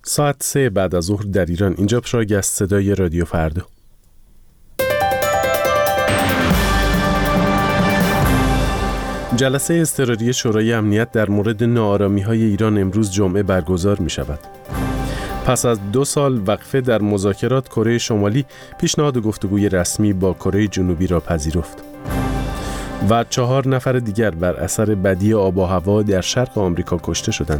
ساعت 3 بعد از ظهر در ایران. اینجا پراگ است، صدای رادیو فردا. جلسه اضطراری شورای امنیت در مورد ناآرامی‌های ایران امروز جمعه برگزار می‌شود. پس از 2 سال وقفه در مذاکرات، کره شمالی پیشنهاد گفتگوی رسمی با کره جنوبی را پذیرفت. و 4 نفر دیگر بر اثر بدی آب و هوا در شرق آمریکا کشته شدند.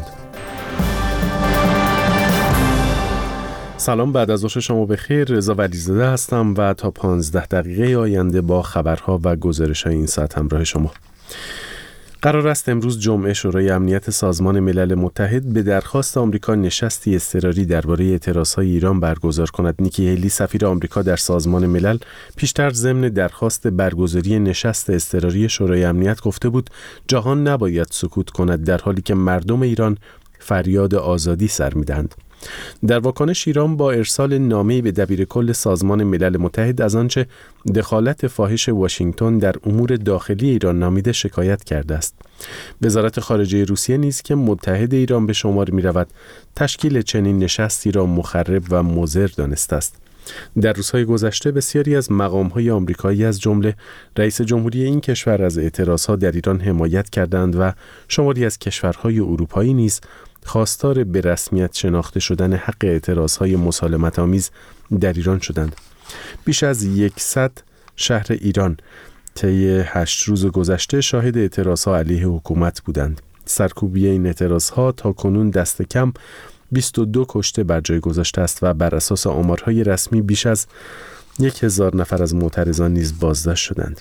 سلام، بعد از ظهر شما بخیر. رضا ولیزاده هستم و تا 15 دقیقه آینده با خبرها و گزارش‌های این ساعت همراه شما. قرار است امروز جمعه شورای امنیت سازمان ملل متحد به درخواست آمریکا نشستی اضطراری درباره اعتراضهای ایران برگزار کند. نیکی هیلی، سفیر آمریکا در سازمان ملل، پیشتر ضمن درخواست برگزاری نشست اضطراری شورای امنیت گفته بود جهان نباید سکوت کند در حالی که مردم ایران فریاد آزادی سر می‌دهند. در واکنش ایران با ارسال نامه‌ای به دبیرکل سازمان ملل متحد از آنچه دخالت فاحش واشنگتن در امور داخلی ایران نامیده شکایت کرده است. وزارت خارجه روسیه نیز که متحد ایران به شمار می‌رود، تشکیل چنین نشستی را مخرب و مضر دانسته است. در روزهای گذشته بسیاری از مقام‌های آمریکایی از جمله رئیس جمهوری این کشور از اعتراضها در ایران حمایت کردند و شماری از کشورهای اروپایی نیز خواستار به رسمیت شناخته شدن حق اعتراضهای مسالمت‌آمیز در ایران شدند. بیش از 100 شهر ایران طی 8 روز گذشته شاهد اعتراضها علیه حکومت بودند. سرکوبی این اعتراضها تا کنون دست کم 22 کشته بر جای گذاشته است و بر اساس آمارهای رسمی بیش از 1000 نفر از معترضان نیز بازداشت شدند.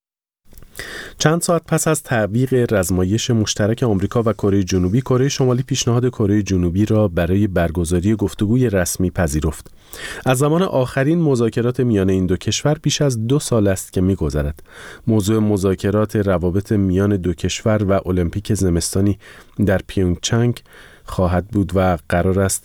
چند ساعت پس از تعویق رزمایش مشترک آمریکا و کره جنوبی، کره شمالی پیشنهاد کره جنوبی را برای برگزاری گفتگوی رسمی پذیرفت. از زمان آخرین مذاکرات میان این دو کشور بیش از 2 سال است که می‌گذرد. موضوع مذاکرات روابط میان دو کشور و المپیک زمستانی در پیونگچنگ خواهد بود و قرار است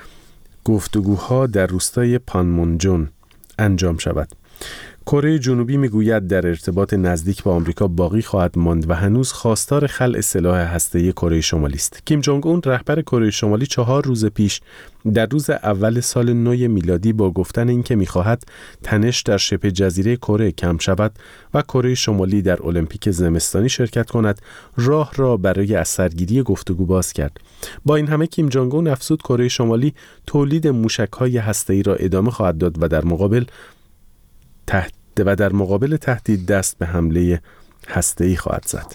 گفتگوها در روستای پانمونجون انجام شود. کره جنوبی میگوید در ارتباط نزدیک با آمریکا باقی خواهد ماند و هنوز خواستار خلع سلاح هسته‌ای کره شمالی است. کیم جونگ اون، رهبر کره شمالی، 4 روز پیش در روز اول سال نو میلادی با گفتن اینکه می‌خواهد تنش در شبه جزیره کره کم شود و کره شمالی در المپیک زمستانی شرکت کند، راه را برای از سرگیری گفتگو باز کرد. با این همه کیم جونگ اون افزود کره شمالی تولید موشک‌های هسته‌ای را ادامه خواهد داد و در مقابل تهدید دست به حمله هسته‌ای خواهد زد.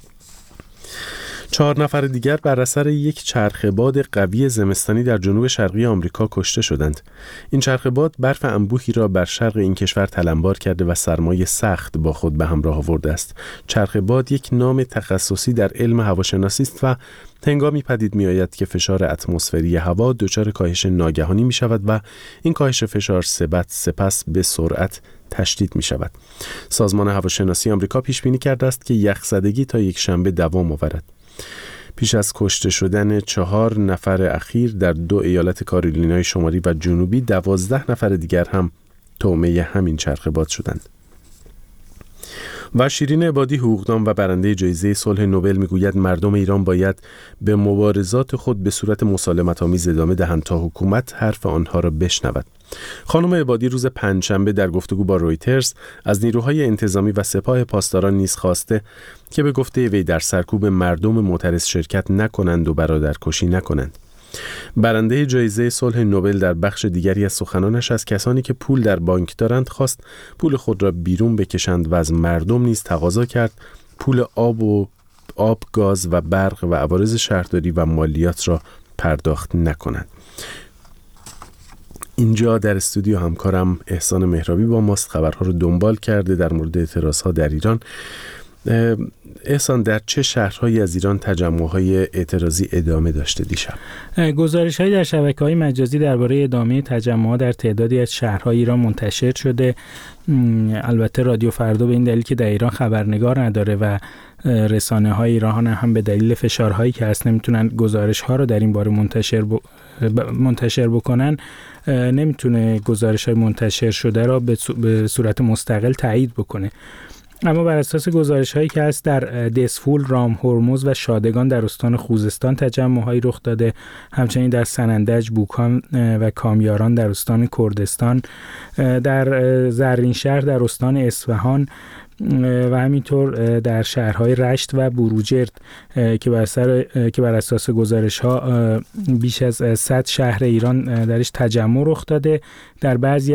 4 نفر دیگر بر اثر یک چرخه‌باد قوی زمستانی در جنوب شرقی آمریکا کشته شدند. این چرخه‌باد برف انبوهی را بر شرق این کشور تلمبار کرده و سرمای سخت با خود به همراه آورده است. چرخه‌باد یک نام تخصصی در علم هواشناسی است و هنگامی پدید می‌آید که فشار اتمسفری هوا دچار کاهش ناگهانی می‌شود و این کاهش فشار سپس به سرعت تشدید می‌شود. سازمان هواشناسی آمریکا پیش بینی کرده است که یخزدگی تا یک شنبه دوام آورد. پیش از کشته شدن 4 نفر اخیر در 2 ایالت کارولینای شمالی و جنوبی، 12 نفر دیگر هم طعمه همین چرخه‌باد شدند. و شیرین عبادی، حقوقدان و برنده جایزه صلح نوبل، میگوید مردم ایران باید به مبارزات خود به صورت مسالمت‌آمیز ادامه دهند تا حکومت حرف آنها را بشنود. خانم عبادی روز پنجشنبه در گفتگو با رویترز از نیروهای انتظامی و سپاه پاسداران نیز خواسته که به گفته وی در سرکوب مردم معترض شرکت نکنند و برادرکشی نکنند. برنده جایزه صلح نوبل در بخش دیگری از سخنانش از کسانی که پول در بانک دارند خواست پول خود را بیرون بکشند و از مردم نیز تقاضا کرد پول آب، گاز و برق و عوارض شهرداری و مالیات را پرداخت نکنند. اینجا در استودیو همکارم احسان مهرابی با ماست، خبرها رو دنبال کرده در مورد اعتراضها در ایران. احسان، در چه شهرهایی از ایران تجمع‌های اعتراضی ادامه داشته دیشب؟ گزارش‌هایی در شبکه‌های مجازی درباره ادامه تجمعات در تعدادی از شهرهای ایران منتشر شده. البته رادیو فردا به این دلیل که در ایران خبرنگار نداره و رسانه‌های ایران هم به دلیل فشارهایی که هست نمیتونن گزارش‌ها رو در این باره منتشر بکنن، نمیتونه گزارش‌های منتشر شده را به صورت مستقل تایید بکنه. اما بر اساس گزارش‌هایی که هست در دسفول، رام، هرمز و شادگان در استان خوزستان تجمع‌هایی رخ داده، همچنین در سنندج، بوکان و کامیاران در استان کردستان، در زرینشهر در استان اصفهان و همینطور در شهرهای رشت و بروجرد که بر اساس گزارش‌ها بیش از 100 شهر ایران درش تجمع رخ داده. در بعضی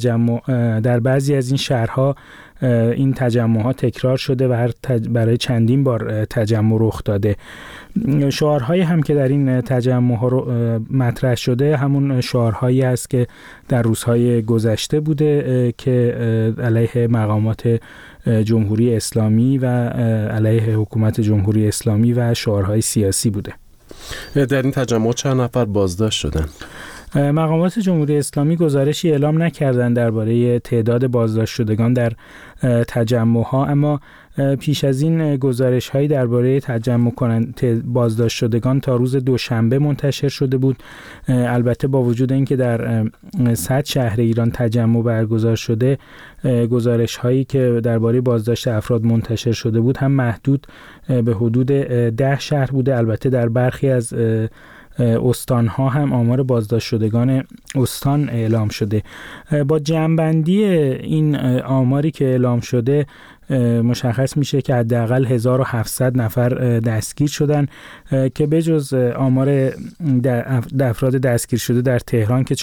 از این شهرها این تجمع‌ها تکرار شده و برای چندین بار تجمع رخ داده. شعارهایی هم که در این تجمع‌ها مطرح شده همون شعارهایی است که در روزهای گذشته بوده که علیه مقامات جمهوری اسلامی و علیه حکومت جمهوری اسلامی و شعارهای سیاسی بوده. در این تجمع چند نفر بازداشت شدن؟ مقامات جمهوری اسلامی گزارشی اعلام نکردند درباره تعداد بازداشت شدگان در تجمع‌ها، اما پیش از این گزارش‌هایی درباره بازداشت شدگان تا روز دوشنبه منتشر شده بود. البته با وجود اینکه در 100 شهر ایران تجمع برگزار شده، گزارش‌هایی که درباره بازداشت افراد منتشر شده بود هم محدود به حدود 10 شهر بوده. البته در برخی از استان‌ها هم آمار بازداشت شدگان استان اعلام شده. با جمع‌بندی این آماری که اعلام شده مشخص میشه که حداقل 1700 نفر دستگیر شدن که بجز آمار افراد دستگیر شده در تهران که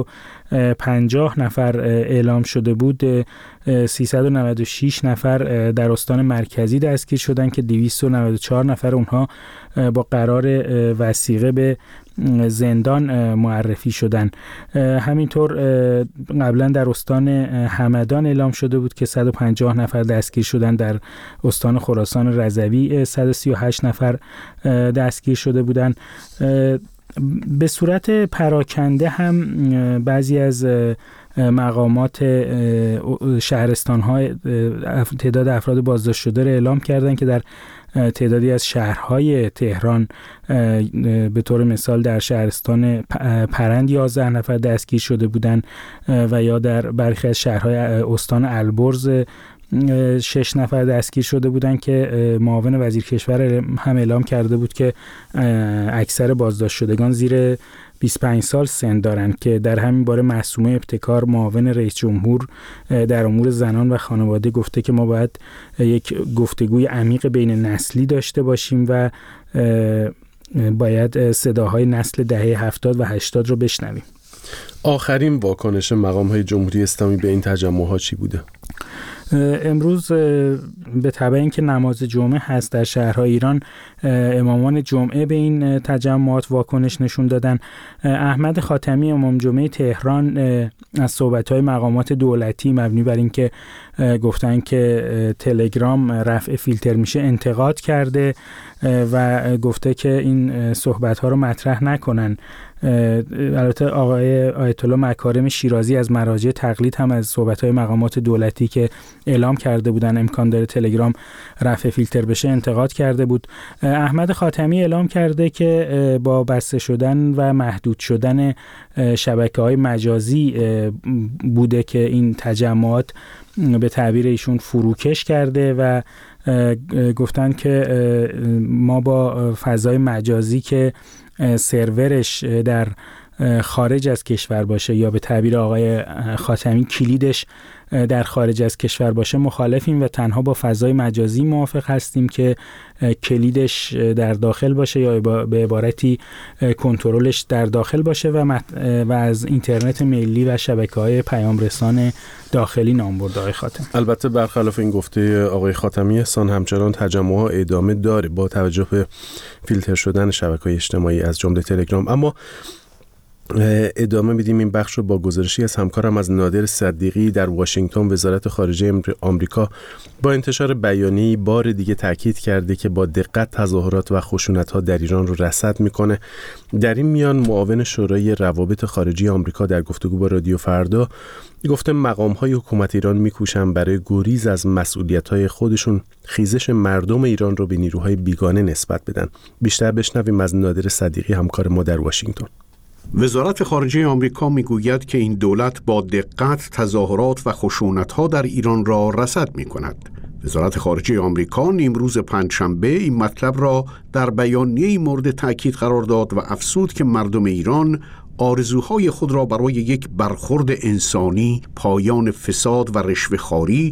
450 نفر اعلام شده بود، 396 نفر در استان مرکزی دستگیر شدن که 294 نفر اونها با قرار وثیقه به زندان معرفی شدن. همینطور قبلا در استان همدان اعلام شده بود که 150 نفر دستگیر شدن. در استان خراسان رضوی 138 نفر دستگیر شده بودند. به صورت پراکنده هم بعضی از مقامات شهرستان‌ها تعداد افراد بازداشت شده را اعلام کردند که در تعدادی از شهرهای تهران به طور مثال در شهرستان پرند 11 نفر دستگیر شده بودند و یا در برخی از شهرهای استان البرز 6 نفر دستگیر شده بودند که معاون وزیر کشور هم اعلام کرده بود که اکثر بازداشت شدگان زیر 25 سال سن دارند که در همین باره معصومه ابتکار معاون رئیس جمهور در امور زنان و خانواده گفته که ما باید یک گفتگوی عمیق بین نسلی داشته باشیم و باید صداهای نسل دهه 70 و 80 رو بشنویم. آخرین واکنش مقام‌های جمهوری اسلامی به این تجمع‌ها چی بوده؟ امروز به تبع اینکه نماز جمعه هست در شهرهای ایران، امامان جمعه به این تجمعات واکنش نشون دادن. احمد خاتمی امام جمعه تهران از صحبت‌های مقامات دولتی مبنی بر اینکه گفتن که تلگرام رفع فیلتر میشه انتقاد کرده و گفته که این صحبت‌ها رو مطرح نکنن. البته آقای آیت الله مکارم شیرازی از مراجع تقلید هم از صحبت‌های مقامات دولتی که اعلام کرده بودن امکان داره تلگرام رفع فیلتر بشه انتقاد کرده بود. احمد خاتمی اعلام کرده که با بسته شدن و محدود شدن شبکه‌های مجازی بوده که این تجمعات به تعبیر ایشون فروکش کرده و گفتن که ما با فضای مجازی که سرورش در خارج از کشور باشه یا به تعبیر آقای خاتمی کلیدش در خارج از کشور باشه مخالفیم و تنها با فضای مجازی موافق هستیم که کلیدش در داخل باشه یا به عبارتی کنترلش در داخل باشه و از اینترنت ملی و شبکه‌های پیام رسان داخلی نام برده آقای خاتمی. البته برخلاف این گفته آقای خاتمی، احسان همچنان تجمع‌ها ادامه داره با توجه به فیلتر شدن شبکه‌های اجتماعی از جمله تلگرام. اما ادامه میدیم این بخش رو با گزارشی از همکارم از نادر صدیقی در واشنگتن. وزارت خارجه آمریکا با انتشار بیانیه‌ای بار دیگه تاکید کرده که با دقت تظاهرات و خشونت‌ها در ایران رو رصد میکنه. در این میان معاون شورای روابط خارجی آمریکا در گفتگو با رادیو فردا گفته مقام‌های حکومت ایران میکوشن برای گریز از مسئولیت‌های خودشون خیزش مردم ایران رو به نیروهای بیگانه نسبت بدن. بیشتر بشنویم از نادر صدیقی همکار ما در واشنگتن. وزارت خارجه آمریکا میگوید که این دولت با دقت تظاهرات و خشونت‌ها در ایران را رصد می‌کند. وزارت خارجه آمریکا امروز پنجشنبه این مطلب را در بیانیه‌ای مورد تأکید قرار داد و افزود که مردم ایران آرزوهای خود را برای یک برخورد انسانی، پایان فساد و رشوه‌خواری،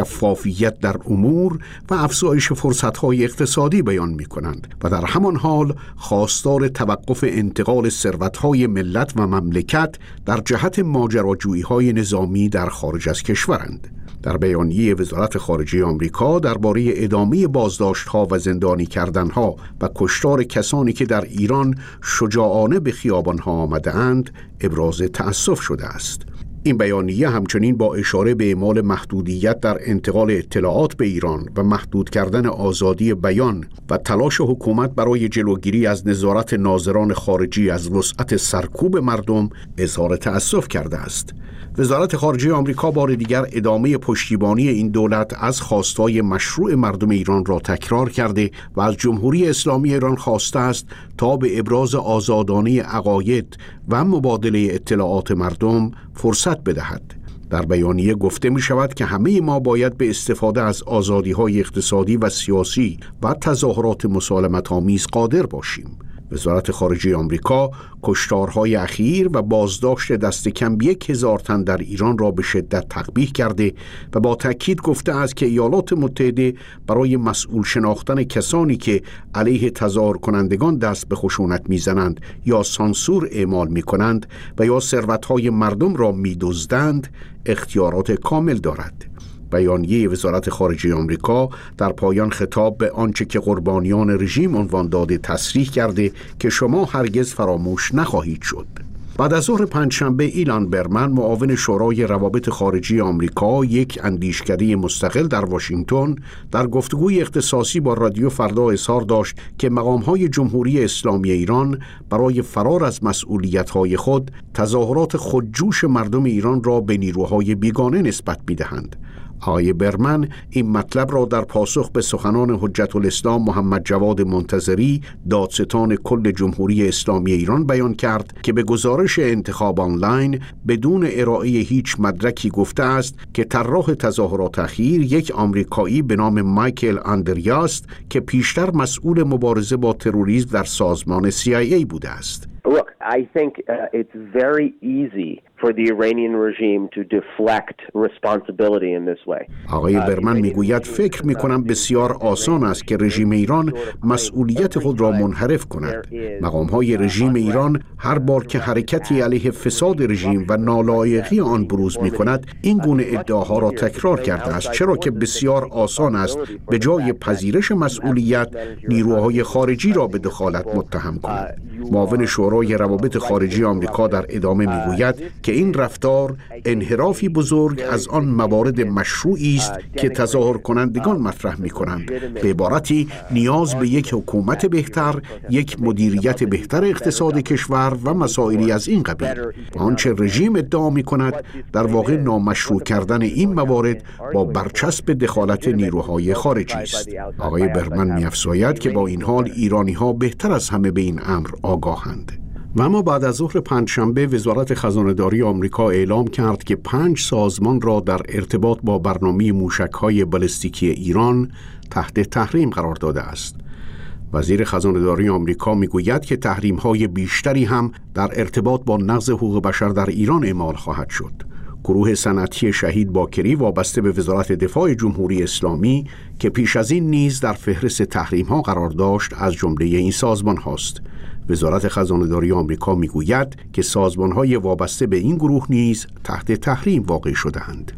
شفافیت در امور و افزایش فرصت‌های اقتصادی بیان می‌کنند و در همان حال خواستار توقف انتقال ثروت‌های ملت و مملکت در جهت ماجراجویی‌های نظامی در خارج از کشورند. در بیانیه وزارت خارجه آمریکا درباره ادامه بازداشت‌ها و زندانی کردن‌ها و کشتار کسانی که در ایران شجاعانه به خیابان‌ها آمده‌اند ابراز تأسف شده است. این بیانیه همچنین با اشاره به اعمال محدودیت در انتقال اطلاعات به ایران و محدود کردن آزادی بیان و تلاش حکومت برای جلوگیری از نظارت ناظران خارجی از وسعت سرکوب مردم اظهار تأسف کرده است. وزارت خارجه آمریکا بار دیگر ادامه پشتیبانی این دولت از خواستهای مشروع مردم ایران را تکرار کرده و از جمهوری اسلامی ایران خواسته است تا به ابراز آزادانه عقاید و مبادله اطلاعات مردم فرصت بدهد. در بیانیه گفته می شود که همه ما باید به استفاده از آزادی‌های اقتصادی و سیاسی و تظاهرات مسالمت‌آمیز قادر باشیم. وزارت خارجه آمریکا کشتارهای اخیر و بازداشت دست کم 1000 تن در ایران را به شدت تقبیح کرده و با تأکید گفته است که ایالات متحده برای مسئول شناختن کسانی که علیه تظاهر کنندگان دست به خشونت میزنند یا سانسور اعمال میکنند و یا ثروت‌های مردم را میدزدند اختیارات کامل دارد. بیانیه وزارت خارجه آمریکا در پایان خطاب به آنچه که قربانیان رژیم عنوان داده تصریح کرده که شما هرگز فراموش نخواهید شد. بعد از ظهر پنجشنبه ایلان برمن معاون شورای روابط خارجی آمریکا، یک اندیشکده مستقل در واشنگتن، در گفتگوی اختصاصی با رادیو فردا اظهار داشت که مقام‌های جمهوری اسلامی ایران برای فرار از مسئولیت‌های خود تظاهرات خودجوش مردم ایران را به نیروهای بیگانه نسبت می‌دهند. آقای برمن این مطلب را در پاسخ به سخنان حجت الاسلام محمد جواد منتظری، دادستان کل جمهوری اسلامی ایران بیان کرد که به گزارش انتخاب آنلاین بدون ارائه هیچ مدرکی گفته است که طراح تظاهرات اخیر یک آمریکایی به نام مایکل آندریاست که پیشتر مسئول مبارزه با تروریسم در سازمان CIA بوده است. Look, I think it's very easy for the Iranian regime to deflect responsibility in this way. آقای برمن میگوید فکر میکنم بسیار آسان است که رژیم ایران مسئولیت خود را منحرف کند. مقام‌های رژیم ایران هر بار که حرکتی علیه فساد رژیم و نالایقی آن بروز میکند این گونه ادعاها را تکرار کرده است، چرا که بسیار آسان است به جای پذیرش مسئولیت نیروهای خارجی را به دخالت متهم کند. معاون شورای روابط خارجی آمریکا در ادامه میگوید که این رفتار انحرافی بزرگ از آن موارد مشروعی است که تظاهر کنندگان مطرح می‌کنند. به عبارتی نیاز به یک حکومت بهتر، یک مدیریت بهتر اقتصاد کشور و مسائلی از این قبیل. آنچه رژیم ادعا می‌کند در واقع نامشروع کردن این موارد با برچسب دخالت نیروهای خارجی است. آقای برمن می‌افزاید که با این حال ایرانی‌ها بهتر از همه به این امر آگاهند. و اما بعد از ظهر پنجشنبه وزارت خزانه‌داری آمریکا اعلام کرد که 5 سازمان را در ارتباط با برنامه موشک‌های بالستیکی ایران تحت تحریم قرار داده است. وزیر خزانه‌داری آمریکا میگوید که تحریم‌های بیشتری هم در ارتباط با نقض حقوق بشر در ایران اعمال خواهد شد. گروه صنعتی شهید باکری وابسته به وزارت دفاع جمهوری اسلامی که پیش از این نیز در فهرست تحریم‌ها قرار داشت از جمله این سازمان هاست. وزارت خزانه‌داری آمریکا میگوید که سازمان‌های وابسته به این گروه نیز تحت تحریم واقع شده‌اند.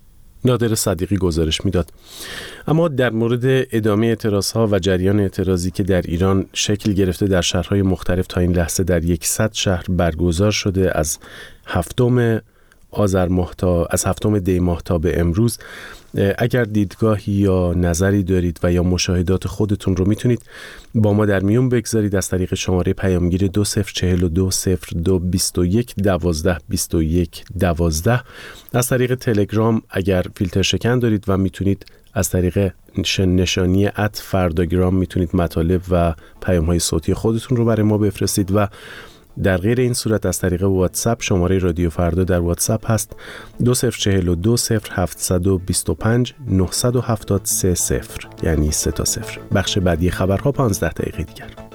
نادر صدیقی گزارش میداد. اما در مورد ادامه اعتراضها و جریان اعتراضی که در ایران شکل گرفته در شهرهای مختلف تا این لحظه در 100 شهر برگزار شده از 7 دی ماه تا به امروز، اگر دیدگاهی یا نظری دارید و یا مشاهدات خودتون رو میتونید با ما در میون بگذارید از طریق شماره پیامگیر 2042022112 از طریق تلگرام اگر فیلتر شکن دارید و میتونید از طریق نشانی @فرداگرام میتونید مطالب و پیام‌های صوتی خودتون رو برای ما بفرستید و در غیر این صورت از طریق واتساپ شماره رادیو فردا در واتساپ هست 2042 0725 973 0 یعنی 3 تا 0. بخش بعدی خبرها 15 دقیقه دیگر.